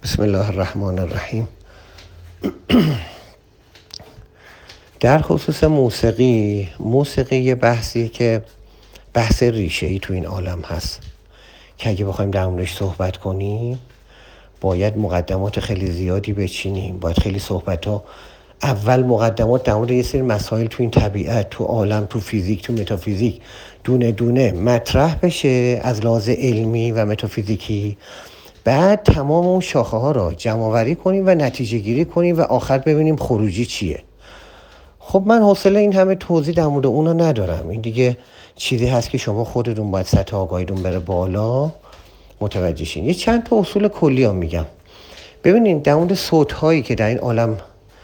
بسم الله الرحمن الرحیم. در خصوص موسیقی یه بحثی که بحث ریشه‌ای تو این عالم هست که اگه بخوایم در موردش صحبت کنیم باید مقدمات خیلی زیادی بچینیم. باید خیلی اول مقدمات در مورد یه سری مسائل تو این طبیعت، تو عالم، تو فیزیک، تو متافیزیک دونه دونه مطرح بشه از لحاظ علمی و متافیزیکی. بعد تمام اون شاخه ها را جمع آوری کنیم و نتیجه گیری کنیم و آخر ببینیم خروجی چیه. خب من حوصله این همه توضیح در مورد اونا ندارم. این دیگه چیزی هست که شما خودتون باید سطح آگاهیتون بره بالا متوجه شین. یه چند تا اصول کلی ها میگم. ببینید در مورد صوت هایی که در این عالم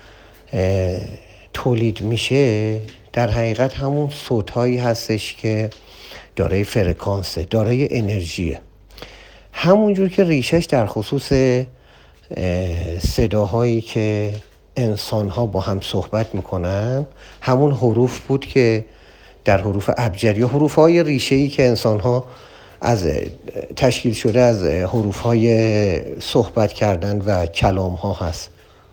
تولید میشه، در حقیقت همون صوت هایی هستش که دارای فرکانسه، دارای انرژیه. همونجور که ریشش در خصوص صداهایی که انسان ها با هم صحبت میکنن همون حروف بود که در حروف ابجدی یا حروف های ریشه‌ای که انسان ها از تشکیل شده از حروف های صحبت کردن و کلام ها هست.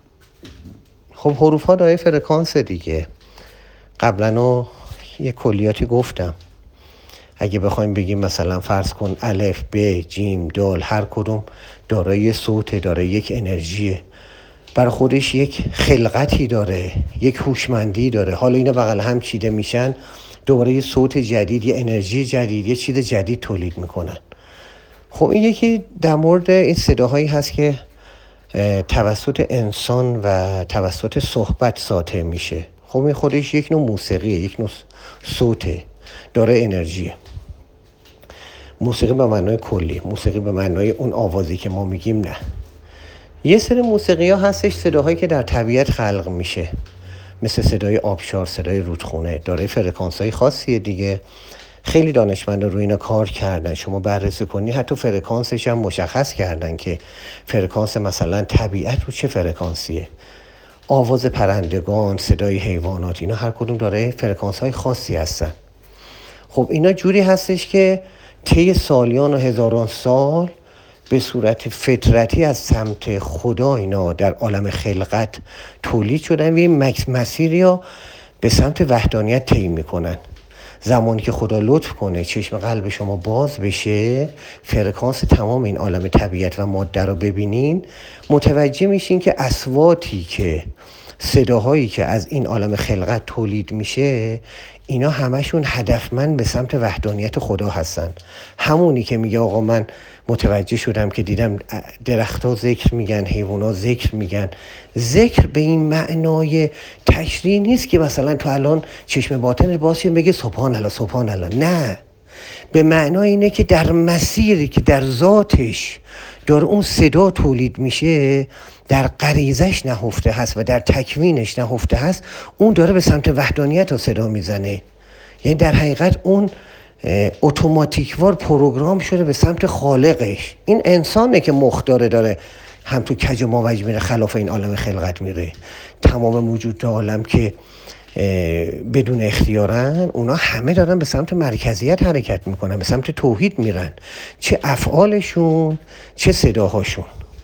خب حروف ها دارای فرکانس دیگه. قبلا یه کلیاتی گفتم. اگه بخوایم بگیم مثلا فرض کن الف، ب، جیم، دال، هر کدوم دارای صوت، دارای یک انرژیه، برای خودش یک خلقتی داره، یک هوشمندی داره. حالا اینا بغل هم چیده میشن، دوباره یه صوت جدید، یه انرژی جدید، یه چیز جدید تولید میکنن. خب این یکی در مورد این صداهایی هست که توسط انسان و توسط صحبت ساطع میشه. خب این خودش یک نوع موسیقیه، یک نوع صوته، داره انرژیه. موسیقی به معنای کلی، موسیقی به معنای اون آوازی که ما میگیم نه. یه سری موسیقی ها هستش صداهایی که در طبیعت خلق میشه، مثل صدای آبشار، صدای رودخونه، داره فرکانس های خاصیه دیگه. خیلی دانشمندا روی اینا کار کردن. شما بررسی کنی حتی فرکانسش هم مشخص کردن که فرکانس مثلا طبیعت رو چه فرکانسیه. آواز پرندگان، صدای حیوانات، اینا هر کدوم داره فرکانس های خاصی هستن. خب اینا جوری هستش که طی سالیان و هزاران سال به صورت فطرتی از سمت خدا اینا در عالم خلقت تولید شدن و این مسیری ها به سمت وحدانیت طی میکنن. زمانی که خدا لطف کنه چشم قلب شما باز بشه، فرکانس تمام این عالم طبیعت و ماده رو ببینین، متوجه میشین که اصواتی که صداهایی که از این عالم خلقت تولید میشه اینا همشون هدفمند به سمت وحدانیت خدا هستن. همونی که میگه آقا من متوجه شدم که دیدم درختها ذکر میگن، حیوانات ذکر میگن. ذکر به این معنای تشریح نیست که مثلا تو الان چشم باطن باز شه بگه سبحان الله سبحان الله، نه. به معنای اینه که در مسیری که در ذاتش داره اون صدا تولید میشه، در غریزش نهفته هست و در تکوینش نهفته هست، اون داره به سمت وحدانیت رو صدا میزنه. یعنی در حقیقت اون اتوماتیکوار پروگرام شده به سمت خالقش. این انسانه که مختاره داره هم تو کج ماوج میره، خلاف این عالم خلقت میره. تمام موجود عالم که بدون اختیارن، اونا همه دارن به سمت مرکزیت حرکت میکنن، به سمت توحید میرن، چه افعالشون چه صداهاشون.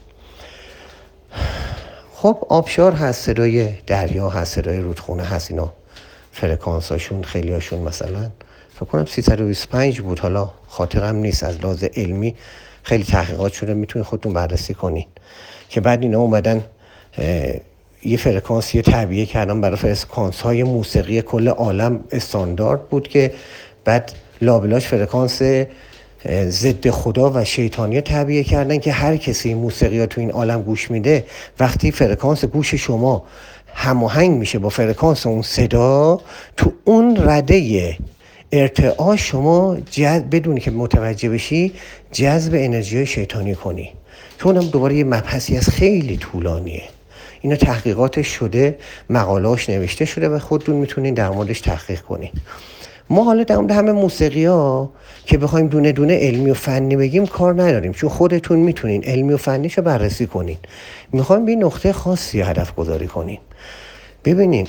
خب آبشار هست، صدای دریا هست، صدای رودخونه هست. اینا فرکانساشون خیلی هاشون مثلا فکر کنم 325 بود، حالا خاطرم نیست. از لحاظ علمی خیلی تحقیقات شده، میتونید خودتون بررسی کنین. که بعد اینا اومدن یه فرکانسی تعبیه کردن برای فرکانس های موسیقی کل عالم استاندارد بود که بعد لابلاش فرکانس ضد خدا و شیطانی تعبیه کردن که هر کسی موسیقی ها تو این عالم گوش میده، وقتی فرکانس گوش شما هماهنگ میشه با فرکانس اون صدا، تو اون رده ارتعاش شما بدونی که متوجه بشی جذب انرژی شیطانی کنی. چون هم دوباره یه مبحثی از خیلی طولانیه. اینا تحقیقاتش شده، مقالهاش نوشته شده و خودتون میتونین در موردش تحقیق کنین. ما حالا در مورد همه موسیقی ها که بخوایم دونه دونه علمی و فنی بگیم کار نداریم، چون خودتون میتونین علمی و فنیشو بررسی کنین. میخوایم به نقطه خاصی هدف گذاری کنین. ببینین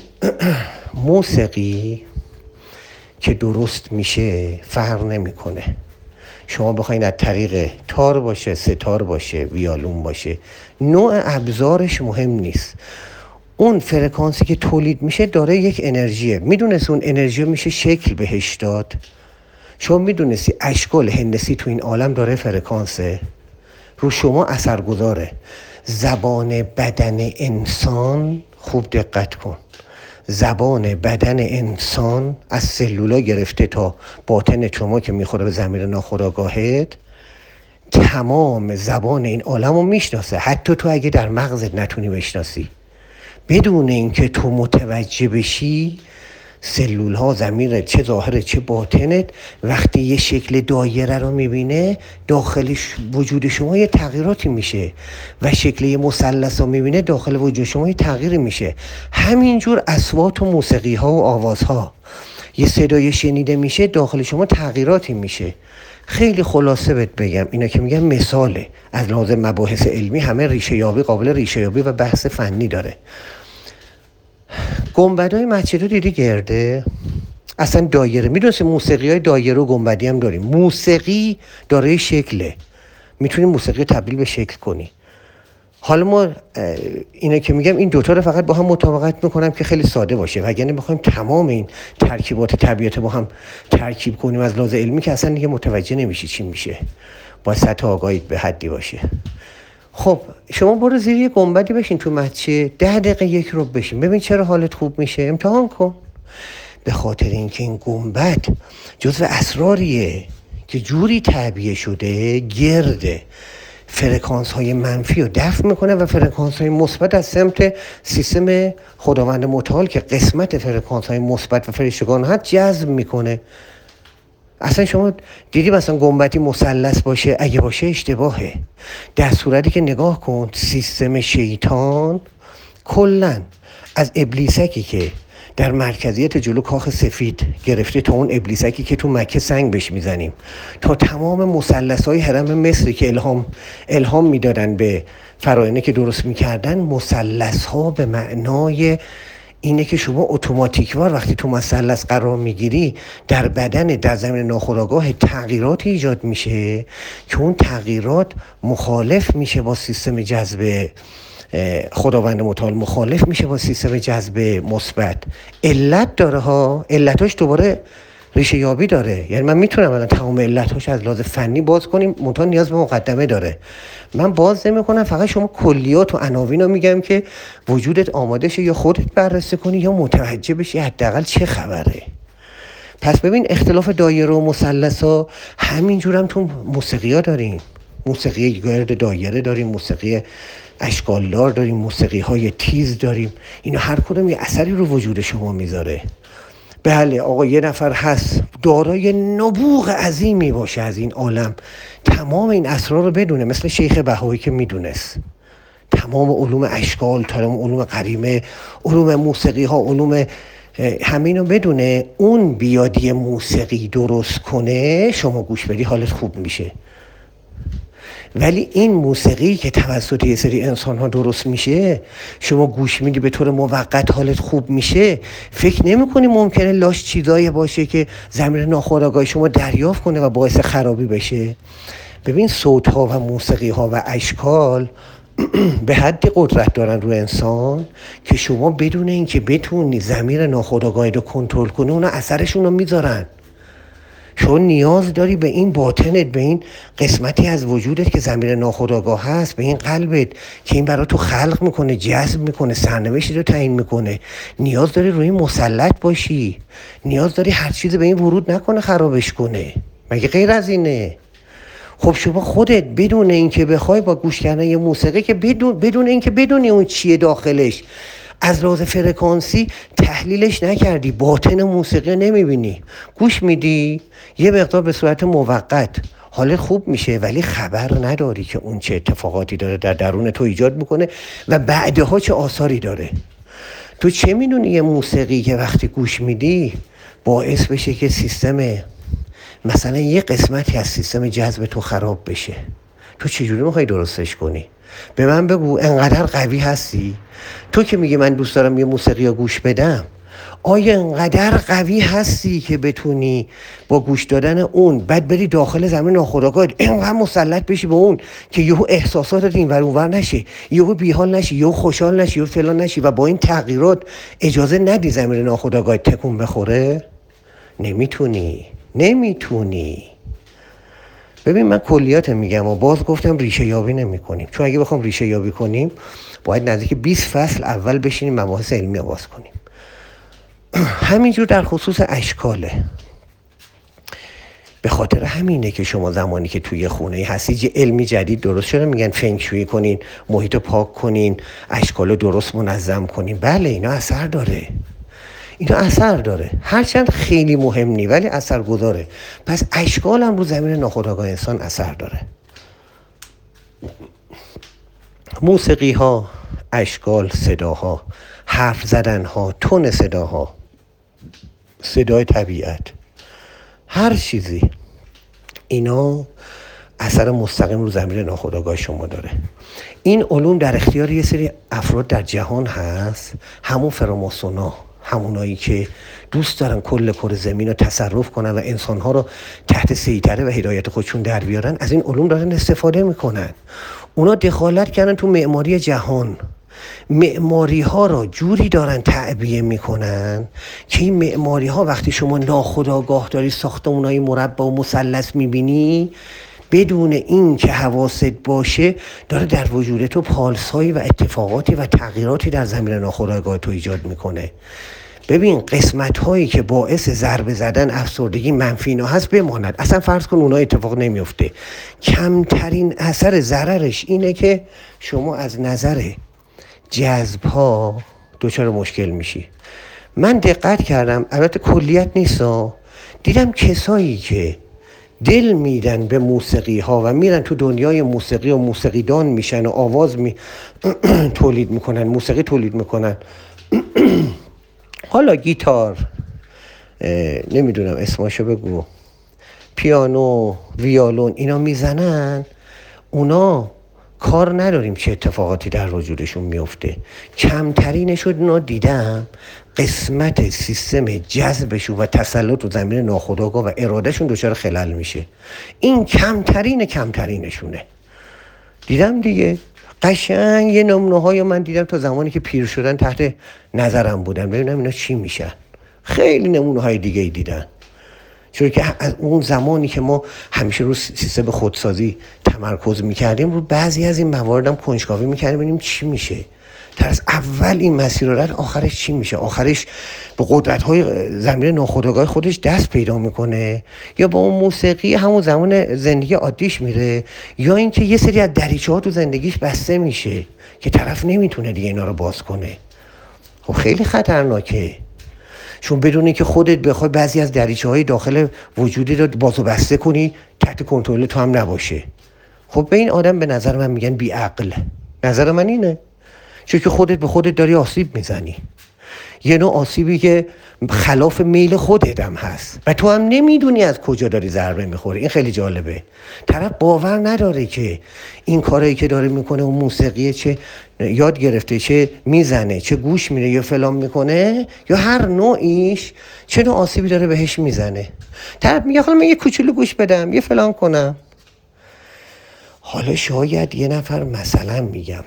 موسیقی که درست میشه فرق نمیکنه. شما بخواین از طریق تار باشه، ستار باشه، ویالون باشه، نوع ابزارش مهم نیست. اون فرکانسی که تولید میشه داره یک انرژیه. میدونست اون انرژی میشه شکل بهش داد؟ شما میدونستی اشکال هندسی تو این عالم داره فرکانسه؟ رو شما اثر گذاره. زبان بدن انسان، خوب دقت کن، زبان بدن انسان از سلولا گرفته تا باطن شما که میخوره به ضمیر ناخودآگاهت، تمام زبان این عالم رو میشناسه. حتی تو اگه در مغزت نتونی بشناسی، بدون اینکه تو متوجه بشی، سلول ها، ضمیرت، چه ظاهرت چه باطنت، وقتی یه شکل دایره رو میبینه داخل وجود شما یه تغییراتی میشه و شکل یه مثلث رو میبینه داخل وجود شما یه تغییری میشه. همینجور اصوات و موسیقی ها و آواز ها، یه صدای شنیده میشه داخل شما تغییراتی میشه. خیلی خلاصه بهت بگم، اینا که میگم مثاله، از لحاظ مباحث علمی همه ریشه یابی، قابل ریشه یابی و بحث فنی داره. گنبدهای مسجد رو دیدی گرده؟ اصلا دایره، میدونستی موسیقی های دایره و گنبدی هم داریم. موسیقی داره شکله، میتونی موسیقی تبدیل به شکل کنی. حالا ما اینه که میگم این دوتا رو فقط با هم مطابقت میکنم که خیلی ساده باشه، وگرنه بخوایم تمام این ترکیبات طبیعت با هم ترکیب کنیم از لحاظ علمی که اصلا دیگه متوجه نمیشی چی میشه، با سطح آگاهیت به حدی باشه. خب شما برو زیر یه گنبدی بشین تو مسجد، 10 دقیقه یک رو بشین، ببین چرا حالت خوب میشه، امتحان کن. به خاطر اینکه این گنبد جزو اسراریه که جوری تعبیه شده گرده، فرکانس های منفی رو دفع میکنه و فرکانس های مثبت از سمت سیستم خداوند متعال که قسمت فرکانس های مثبت و فرشتگان هست جذب میکنه. اصلا شما دیدی مثلا گنبدی مثلث باشه؟ اگه باشه اشتباهه. در صورتی که نگاه کن سیستم شیطان کلن از ابلیسکی که در مرکزیت جلو کاخ سفید گرفته تا اون ابلیسکی که تو مکه سنگ بهش میزنیم، تا تمام مثلث‌های حرم مصری که الهام میدادن به فراعنه که درست میکردن، مثلث‌ها به معنای اینه که شما اتوماتیکوار وقتی تو مثلث قرار میگیری در بدن، در زمین ناخودآگاه تغییراتی ایجاد میشه که اون تغییرات مخالف میشه با سیستم جذب خداوند متعال، مخالف میشه با سیستم جذب مثبت. علت داره ها، علتاش دوباره ریشه یابی داره. یعنی من میتونم الان تمام علتاش از لحاظ فنی باز کنیم، منتها نیاز به مقدمه داره. من باز نمیکنم، فقط شما کلیات و عناوین رو میگم که وجودت آماده شه یا خودت بررسی کنی یا متوجه بشی حداقل چه خبره. پس ببین اختلاف دایره و مثلث ها همینجور هم تو موسیقی ها داریم. موسیقی گرد دایره داریم، موسیقی اشکالدار داریم، موسیقی های تیز داریم. اینا هر کدوم یه اثری رو وجود شما میذاره. بله آقا یه نفر هست دارای نبوغ عظیمی باشه از این عالم، تمام این اسرار رو بدونه، مثل شیخ بهایی که میدونست تمام علوم اشکال، تمام علوم قریمه، علوم موسیقی ها، علوم همینو بدونه، اون بیادی موسیقی درست کنه، شما گوش بدی حالت خوب میشه. ولی این موسیقی که توسط یه سری انسان ها درست میشه، شما گوش میدی به طور موقت حالت خوب میشه، فکر نمی کنی ممکنه لاش چیزایی باشه که زمین ناخودآگاه شما دریافت کنه و باعث خرابی بشه. ببین صوت ها و موسیقی ها و اشکال به حدی قدرت دارن رو انسان که شما بدون اینکه بتونی ضمیر ناخودآگاهی رو کنترل کنی اونا اثرشون رو میذارن. چون نیاز داری به این باطنت، به این قسمتی از وجودت که ضمیر ناخودآگاه هست، به این قلبت که این برای تو خلق میکنه، جذب میکنه، سرنوشتی رو تعیین میکنه. نیاز داری روی مسلط باشی، نیاز داری هر چیزی به این ورود نکنه خرابش کنه. مگه غیر از اینه؟ خب شما خودت بدون اینکه بخوای با گوش کردن یه موسیقی که بدون اینکه بدونی اون چیه داخلش، از لحاظ فرکانسی تحلیلش نکردی، باطن موسیقی نمیبینی، گوش میدی یه مقدار به صورت موقت حالت خوب میشه، ولی خبر نداری که اون چه اتفاقاتی داره در درون تو ایجاد میکنه و بعدها چه آثاری داره. تو چه میدونی یه موسیقی که وقتی گوش میدی باعث بشه که سیستم، مثلا یه قسمتی از سیستم جذب تو خراب بشه؟ تو چجوری میخوای درستش کنی؟ به من بگو، انقدر قوی هستی؟ تو که میگی من دوست دارم یه موسیقی رو گوش بدم، آیا انقدر قوی هستی که بتونی با گوش دادن اون بعد بری داخل زمین ناخودآگاه اینقدر مسلط بشی به اون که یهو احساساتت اینور اونور نشه، یهو بیحال نشی، یهو خوشحال نشی، یهو فلان نشی و با این تغییرات اجازه ندی زمین ناخودآگاه تکون بخوره؟ نمیتونی. ببین من کلیات میگم و باز گفتم ریشه یابی نمی کنیم، چون اگه بخوام ریشه یابی کنیم باید نزدیک 20 فصل اول بشینیم مباحث علمی باز کنیم. همینجور در خصوص اشکاله. به خاطر همینه که شما زمانی که توی خونه هستی یه علمی جدید درست شده، میگن فنگ شویی کنین، محیط رو پاک کنین، اشکال رو درست منظم کنین. بله اینا اثر داره، هرچند خیلی مهم نی ولی اثر گذاره. پس اشکال هم رو زمین ناخودآگاه انسان اثر داره. موسیقی ها، اشکال، صداها، حرف زدن ها، تون صداها، صدای طبیعت، هر چیزی، اینا اثر مستقیم رو زمین ناخودآگاه شما داره. این علوم در اختیار یه سری افراد در جهان هست، همون فراماسونا، همونایی که دوست دارن کل کره زمین رو تصرف کنن و انسانها رو تحت سیطره و هدایت خودشون در بیارن، از این علوم دارن استفاده میکنن. اونا دخالت کردن تو معماری جهان، معماری ها رو جوری دارن تعبیه میکنن که این معماری ها وقتی شما ناخودآگاه داری ساختمانای مربع و مثلث میبینی، بدون این که حواست باشه داره در وجود تو پالسایی و اتفاقاتی و تغییراتی در زمین ناخودآگاه تو ایجاد میکنه. ببین قسمت هایی که باعث ضربه زدن، افسردگی، منفی اینا هست بماند، اصلا فرض کن اونها اتفاق نمیفته. کمترین اثر ضررش اینه که شما از نظر جذب ها دچار مشکل میشی. من دقت کردم، البته کلیت نیستا، دیدم کسایی که دل میدن به موسیقی ها و میرن تو دنیای موسیقی و موسیقیدان میشن و آواز تولید میکنن، موسیقی تولید میکنن، حالا گیتار، نمیدونم اسماشو بگو، پیانو، ویولون، اینا میزنن، اونا کار نداریم چه اتفاقاتی در وجودشون میفته. کمترینشو اونا دیدم قسمت سیستم جذبشون و تسلط رو زمین ناخودآگاه و ارادهشون دچار خلل میشه. این کمترینشونه. دیدم دیگه، قشنگ یه نمونه‌های من دیدم تا زمانی که پیر شدن تحت نظرم بودن، ببینم اینا چی میشن. خیلی نمونه‌های دیگه دیدن، چون که از اون زمانی که ما همیشه رو سیستم خودسازی تمرکز میکردیم، رو بعضی از این مواردم کنجکاوی میکردیم ببینیم چی میشه. از اول این مسیر رو رد، آخرش چی میشه؟ آخرش به قدرت‌های زمین ناخودآگاه خودش دست پیدا میکنه، یا با اون موسیقی همون زمان زندگی عادیش میره، یا اینکه یه سری از دریچه‌ها تو زندگیش بسته میشه که طرف نمیتونه دیگه اینا رو باز کنه. خب خیلی خطرناکه، چون بدونی که خودت بخوای بعضی از دریچه‌های داخل وجودی رو باز و بسته کنی، تحت کنترل تو هم نباشه. خب به این آدم به نظر من میگن بی عقل. نظر من اینه، چون که خودت به خودت داری آسیب میزنی، یه نوع آسیبی که خلاف میل خودت هم هست و تو هم نمیدونی از کجا داری ضربه میخوری. این خیلی جالبه، طرف باور نداره که این کارایی که داره میکنه اون موسیقیه، چه یاد گرفته، چه میزنه، چه گوش میره یا فلان میکنه، یا هر نوعیش چه نوع آسیبی داره بهش میزنه. طرف میگه خب من یه کوچولو گوش بدم، یه فلان کنم. حالا شاید یه نفر مثلا میگم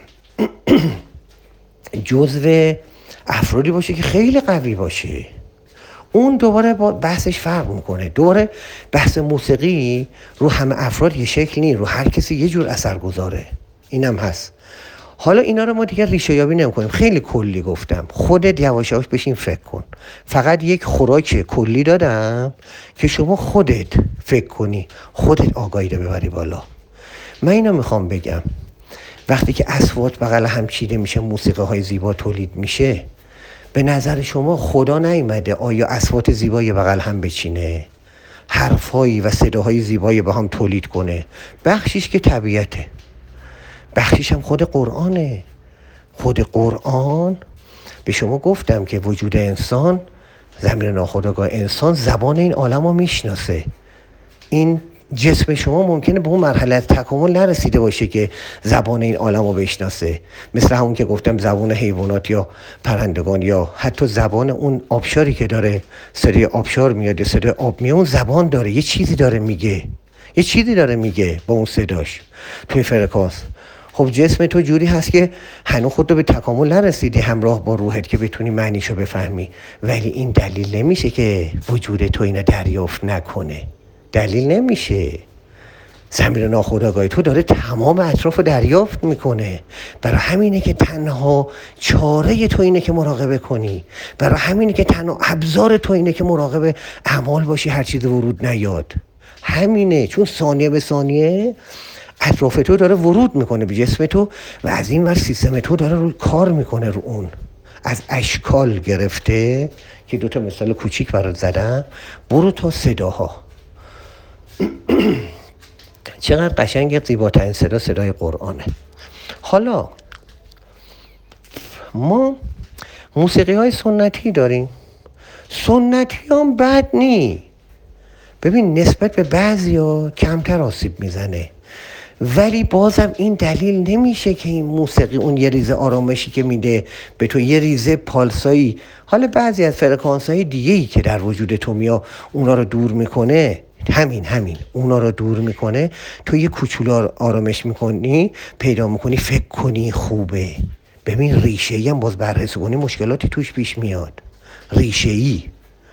جزو افرادی باشه که خیلی قوی باشه، اون دوباره با بحثش فرق میکنه. دوباره بحث موسیقی رو همه افراد یه شکل نیست، رو هر کسی یه جور اثر گذاره، اینم هست. حالا اینا رو ما دیگه ریشه یابی نمی‌کنیم، خیلی کلی گفتم، خودت یواش یواش بشین فکر کن. فقط یک خوراک کلی دادم که شما خودت فکر کنی، خودت آگاهی رو ببری بالا. من اینو میخوام بگم، وقتی که اصوات بغل هم چیده میشه، موسیقی های زیبا تولید میشه، به نظر شما خدا نیامده آیا اصوات زیبای بغل هم بچینه، حرفایی و صداهای زیبایی با هم تولید کنه؟ بخشیش که طبیعته، بخشیش هم خود قرآنه. خود قرآن به شما گفتم که وجود انسان، زمین ناخودآگاه انسان زبان این عالم رو میشناسه. این جسم شما ممکنه به اون مرحله از تکامل نرسیده باشه که زبان این عالم رو بشناسه، مثل همون که گفتم زبان حیوانات یا پرندگان یا حتی زبان اون آبشاری که داره صدای آبشار میاد یا صدای آب میاد، اون زبان داره، یه چیزی داره میگه با اون صداش توی فرکانس. خب جسم تو جوری هست که هنوز خود رو به تکامل نرسیدی همراه با روحت که بتونی معنیشو بفهمی، ولی این دلیل نمیشه که وجود تو اینو دریافت نکنه. دلیل نمیشه. ضمیر ناخودآگاه تو داره تمام اطراف رو دریافت میکنه. برای همینه که تنها چاره تو اینه که مراقبه کنی. برای همینه که تنها ابزار تو اینه که مراقب اعمال باشی، هر چیز ورود نیاد. همینه، چون ثانیه به ثانیه اطراف تو داره ورود میکنه به جسم تو و از این ور سیستم تو داره روی کار میکنه رو اون. از اشکال گرفته که 2 مثال کوچیک برات زدم، برو تا صداها. چقدر قشنگ، زیباترین صدا صدای قرآنه. حالا ما موسیقی های سنتی داریم. سنتی هم بد نی. ببین نسبت به بعضیا کمتر آسیب میزنه، ولی بازم این دلیل نمیشه که این موسیقی اون یه ریزه آرامشی که میده به تو، یه ریزه پالسایی، حالا بعضی از فرکانس‌های دیگه‌ای که در وجود تو میاد اونا رو دور میکنه، همین اونا رو دور میکنه، تو یه کوچولو آرامش میکنی، پیدا میکنی، فکر کنی خوبه. ببین ریشه‌ای هم باز بررسی کنی مشکلاتی توش پیش میاد. ریشه‌ای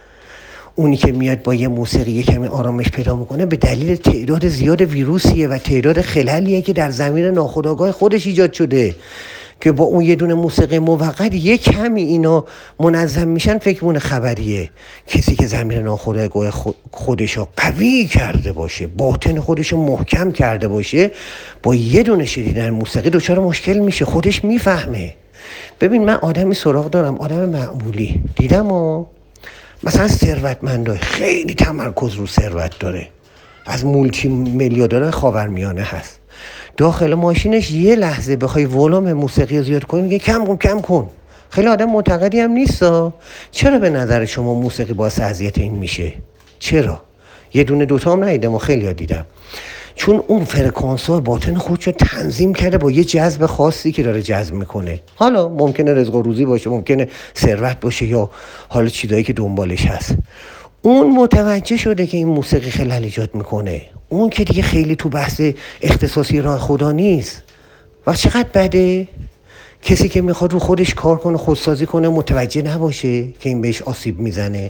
اونی که میاد با یه موسیقی یه کمی آرامش پیدا میکنه به دلیل تعداد زیاد ویروسیه و تعداد خللیه که در ضمیر ناخودآگاه خودش ایجاد شده که با اون یه دونه موسیقی موقت یه کمی اینا منظم میشن. فکر مونه خبریه. کسی که ضمیر ناخودآگاه خودشو قوی کرده باشه، باطن خودشو محکم کرده باشه، با یه دونه شنیدن موسیقی دچار مشکل میشه، خودش میفهمه. ببین من آدمی سراغ دارم، آدم معمولی دیدم و مثلا ثروتمندای خیلی تمرکز رو ثروت داره، از مولتی میلیاردر خاورمیانه هست، داخل ماشینش یه لحظه بخوای ولوم موسیقی زیاد کنی میگه کم کن. خیلی آدم معتقدی هم نیستا. چرا به نظر شما موسیقی باعث اذیت این میشه؟ چرا؟ یه دونه دوتا هم ندیدم و خیلی ها دیدم. چون اون فرکانس‌ها باطن خودشو تنظیم کرده با یه جذب خاصی که داره جذب میکنه. حالا ممکنه رزق و روزی باشه، ممکنه ثروت باشه، یا حالا چیزایی که دنبالش هست. اون متوجه شده که این موسیقی خلل ایجاد میکنه. اون که دیگه خیلی تو بحث اختصاصی راه خدا نیست. و چقدر بده کسی که میخواد رو خودش کار کنه، خودسازی کنه، متوجه نباشه که این بهش آسیب میزنه.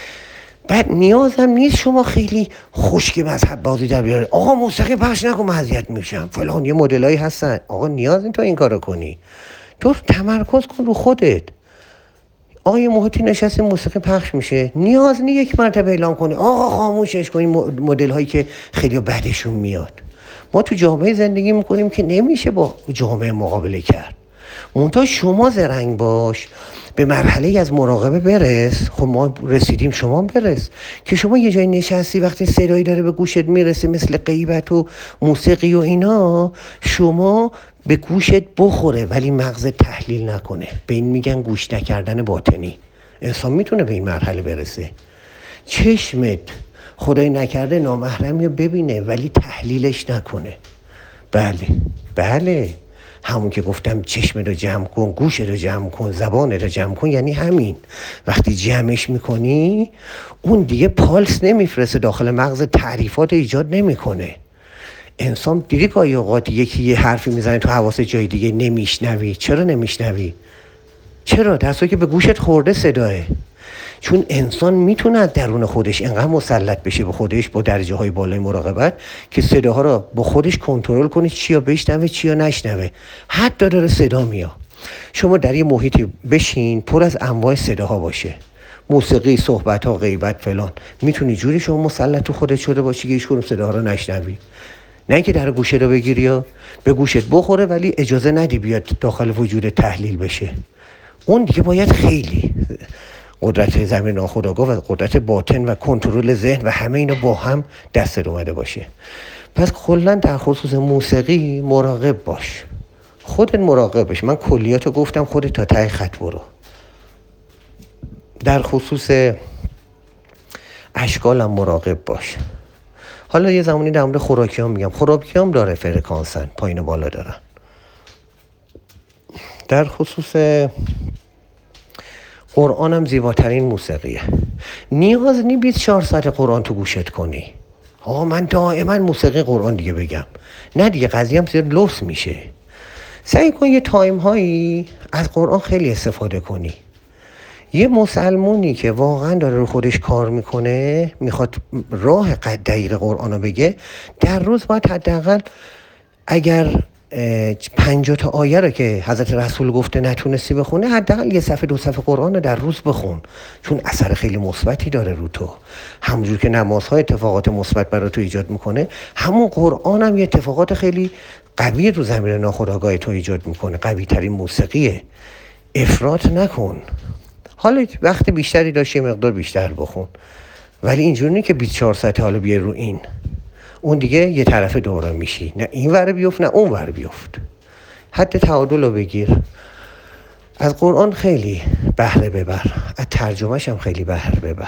بعد نیازم نیست شما خیلی خشک مذهب بازی در بیاره. آقا موسیقی پخش نکن من اذیت میشم فلان، یه مدلایی هستن. آقا نیاز نیست تو این کارو کنی، تو تمرکز کن رو خودت. آقا یه محیطی نشسته موسیقی پخش میشه، نیاز نیست یک مرتبه اعلام کنی آقا خاموشش کن. این مدل هایی که خیلی بعدشون میاد. ما تو جامعه زندگی میکنیم که نمیشه با جامعه مقابله کرد. منتها شما زرنگ باش، به مرحله از مراقبه برس. خب ما رسیدیم، شما برس که شما یه جای نشستی وقتی صدایی داره به گوشت میرسه مثل غیبت و موسیقی و اینا، شما به گوشت بخوره ولی مغز تحلیل نکنه. به این میگن گوش نکردن باطنی. انسان میتونه به این مرحله برسه. چشمت خدای نکرده نامحرمی رو ببینه ولی تحلیلش نکنه. بله همون که گفتم چشم رو جمع کن، گوش رو جمع کن، زبان رو جمع کن، یعنی همین. وقتی جمعش میکنی اون دیگه پالس نمیفرسته داخل مغز، تعریفات ایجاد نمیکنه. انسان دیگه گاهی اوقات یکی یه حرفی میزنه تو حواست جای دیگه نمیشنوی. چرا نمیشنوی؟ چرا؟ در صورتی که به گوشت خورده صداه. چون انسان میتونه از درون خودش انقدر مسلط بشه به خودش با درجه های بالای مراقبت که صداها رو با خودش کنترل کنه، چیا بشنوه چیا نشنوه. حتی داره صدا میاد. شما در یه محیطی بشین پر از انواع صداها باشه، موسیقی، صحبت ها، غیبت، فلان، میتونی جوری شما مسلط تو خودت شده باشی که هیچ کدوم صداها رو نشنوی. نه اینکه در گوشه رو بگیری یا به گوشت بخوره ولی اجازه ندی بیاد داخل وجود تحلیل بشه. اون دیگه باید خیلی قدرت ضمیر ناخودآگاه و قدرت باطن و کنترل ذهن و همه اینا با هم دست اومده باشه. پس کلا در خصوص موسیقی مراقب باش. خودت مراقب باش. من کلیاتو گفتم، خودت تا ته خط برو. در خصوص اشکالم مراقب باش. حالا یه زمانی در مورد خوراکیام میگم. خوراکیام داره فرکانسن، پایین و بالا دارن. در خصوص قرآن هم زیباترین موسیقیه. نیاز نی 24 ساعت قرآن تو گوشت کنی. من دائما موسیقی قرآن دیگه بگم. نه دیگه، قضیه هم زیر لوس میشه. سعی کن یه تایم هایی از قرآن خیلی استفاده کنی. یه مسلمونی که واقعا داره رو خودش کار میکنه، میخواد راه دقیق قرآن رو بگه، در روز باید حداقل اگر 50 تا آیه رو که حضرت رسول گفته نتونستی بخونه، حداقل 1 صفحه 2 صفحه قرآن رو در روز بخون، چون اثر خیلی مثبتی داره رو تو. همونجور که نمازها اتفاقات مثبت برای تو ایجاد میکنه، همون قرآن هم یه اتفاقات خیلی قوی رو زمین ناخودآگاه تو ایجاد میکنه. قوی ترین موسیقیه. افراط نکن. حالا وقت بیشتری داشتی یه مقدار بیشتر بخون، ولی اینجوری نیست که 24 ساعت حالا بیای رو این، اون دیگه یه طرف دوره میشی، نه این ور بیفت نه اون ور بیفت. حد تعادل رو بگیر. از قرآن خیلی بهره ببر، از ترجمهش هم خیلی بهره ببر.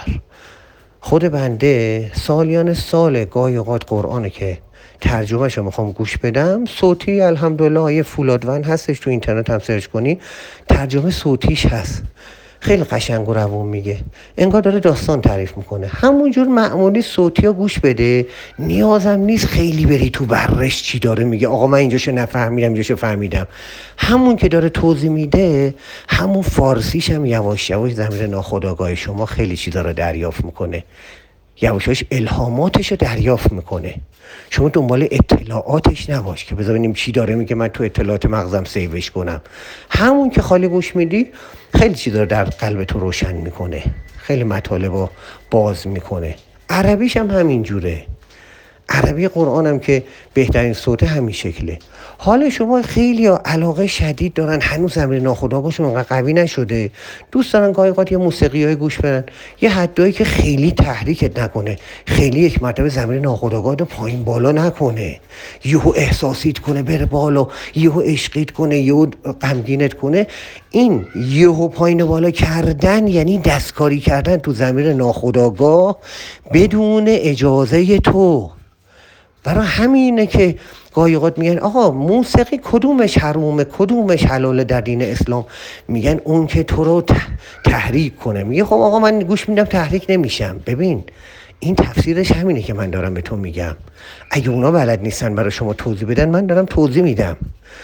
خود بنده سالیان سال گاهی اوقات قرآنه که ترجمهش رو میخوام گوش بدم، صوتی الحمدلله یه فولادون هستش، تو اینترنت هم سرچ کنی ترجمه صوتیش هست، خیلی قشنگ و روون میگه، انگار داره داستان تعریف میکنه. همونجور معمولی صوتی ها گوش بده، نیازم نیست خیلی بری تو برش چی داره میگه، آقا من اینجاشو نفهمیدم اینجاشو فهمیدم. همون که داره توضیح میده، همون فارسیش هم یواش یواش زمین ناخودآگاه شما خیلی چیزا رو دریافت میکنه، یواش یواش الهاماتش رو دریافت میکنه. شما دنبال اطلاعاتش نباش که بذار ببینیم چی داره میگه من تو اطلاعات مغزم سیوش کنم. همون که خالی گوش میدی خیلی چیزا رو در قلب تو روشن میکنه، خیلی مطالب رو باز میکنه. عربیش هم همین جوره. عربی قرآن هم که بهترین صوت همین شکله. حالا شما خیلی علاقه شدید دارن، هنوز زمین ناخودآگاهشون اونقدر قوی نشده، دوست دارن گاهی اوقات یه موسیقیای گوش بدن، یه حدایی که خیلی تحریکت نکنه، خیلی یک مرتبه زمین ناخودآگاه رو پایین بالا نکنه، یهو احساسیت کنه بره بالا، یهو عشقیت کنه، یهو غمگینت کنه. این یهو پایین بالا کردن یعنی دستکاری کردن تو زمین ناخودآگاه بدون اجازه تو. برای همینه که گاهی اوقات میگن آقا موسیقی کدومش حرومه کدومش حلاله در دین اسلام؟ میگن اون که تو رو تحریک کنه. میگه خب آقا من گوش میدم تحریک نمیشم. ببین این تفسیرش همینه که من دارم به تو میگم. اگه اونا بلد نیستن برای شما توضیح بدن، من دارم توضیح میدم.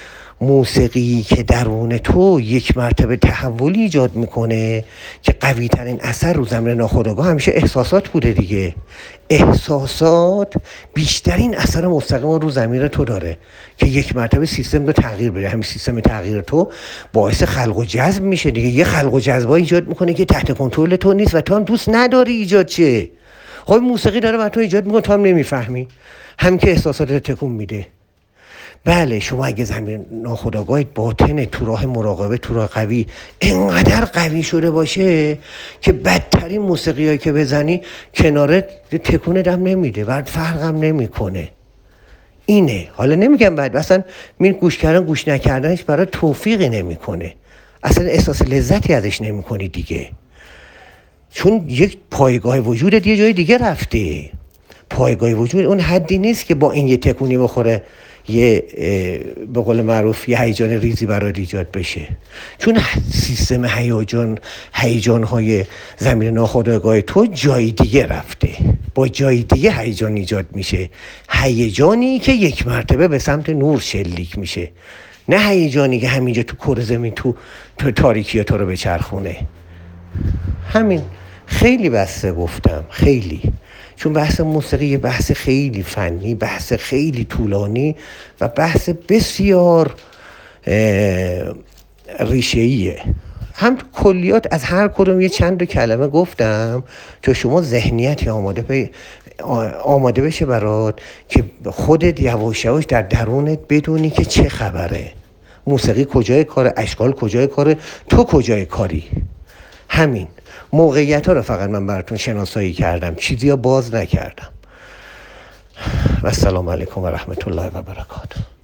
موسیقی که درون تو یک مرتبه تحولی ایجاد میکنه که قوی ترین اثر رو زمین ناخودآگاه همیشه احساسات بوده دیگه. احساسات بیشترین اثر مستقیم رو زمین تو داره که یک مرتبه سیستم رو تغییر بده. همین سیستم تغییر تو باعث خلق و جذب میشه دیگه. یه خلق و جذب ایجاد میکنه که تحت کنترل تو نیست و تو هم دوست نداری ایجاد چه. خب موسیقی داره برای تو ایجاد میکنه، تو هم نمیفهمی، هم که احساسات تکون میده. بله شما اگه زمین ناخودآگاهت باطنه تو راه مراقبه، تو راه قوی انقدر قوی شده باشه که بدترین موسیقیایی که بزنی کنارت تکون دم نمیده، بعد فرقم نمیکنه. اینه. حالا نمیگم بعد اصلا گوش کردن گوش نکردنش برای توفیقی نمیکنه، اصلا احساس لذتی ازش نمیکنی دیگه، چون یک پایگاه وجودت یه جای دیگه رفته. پایگاه وجود اون حدی نیست که با این یه تکونی بخوره یه به قول معروف یه هیجان ریزی برات ایجاد بشه، چون سیستم هیجان‌های زمین ناخودآگاه تو جای دیگه رفته، با جای دیگه هیجان ایجاد میشه، هیجانی که یک مرتبه به سمت نور شلیک میشه، نه هیجانی که همینجا تو کره زمین تو تاریکی تو رو بچرخونه. همین. خیلی بسته گفتم، خیلی، چون بحث موسیقی یه بحث خیلی فنی، بحث خیلی طولانی و بحث بسیار ریشه‌ایه. هم کلیات از هر کدوم یه چند کلمه گفتم که شما ذهنیتی آماده بشه برات که خودت یواش یواش در درونت بدونی که چه خبره، موسیقی کجای کاره، اشکال کجای کاره، تو کجای کاری. همین موقعیت ها رو فقط من براتون شناسایی کردم، چیزی ها باز نکردم. و السلام علیکم و رحمت الله و برکاته.